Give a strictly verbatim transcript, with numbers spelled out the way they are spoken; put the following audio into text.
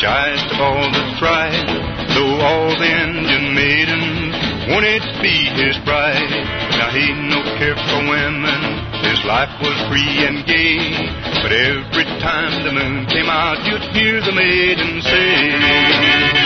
shyest of all the tribe, though all the Indian maidens wanted to be his bride. Now he no care for women, his life was free and gay, but every time the moon came out, you'd hear the maiden say,